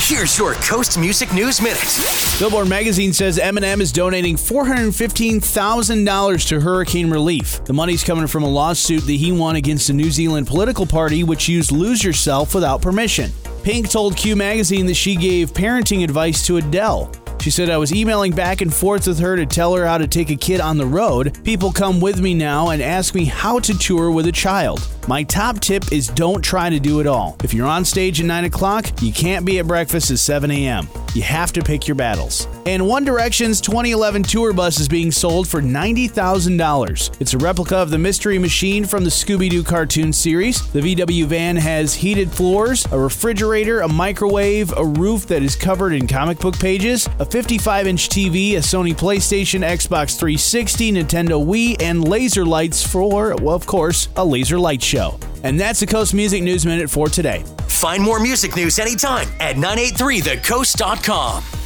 Here's your Coast Music News Minute. Billboard magazine says Eminem is donating $415,000 to hurricane relief. The money's coming from a lawsuit that he won against the New Zealand political party, which used Lose Yourself without permission. Pink told Q Magazine that she gave parenting advice to Adele. She said, I was emailing back and forth with her to tell her how to take a kid on the road. People come with me now and ask me how to tour with a child. My top tip is don't try to do it all. If you're on stage at 9 o'clock, you can't be at breakfast at 7 a.m. You have to pick your battles. And One Direction's 2011 tour bus is being sold for $90,000. It's a replica of the Mystery Machine from the Scooby-Doo cartoon series. The VW van has heated floors, a refrigerator, a microwave, a roof that is covered in comic book pages, a 55-inch TV, a Sony PlayStation, Xbox 360, Nintendo Wii, and laser lights for, well, of course, a laser light show. And that's the Coast Music News Minute for today. Find more music news anytime at 983thecoast.com.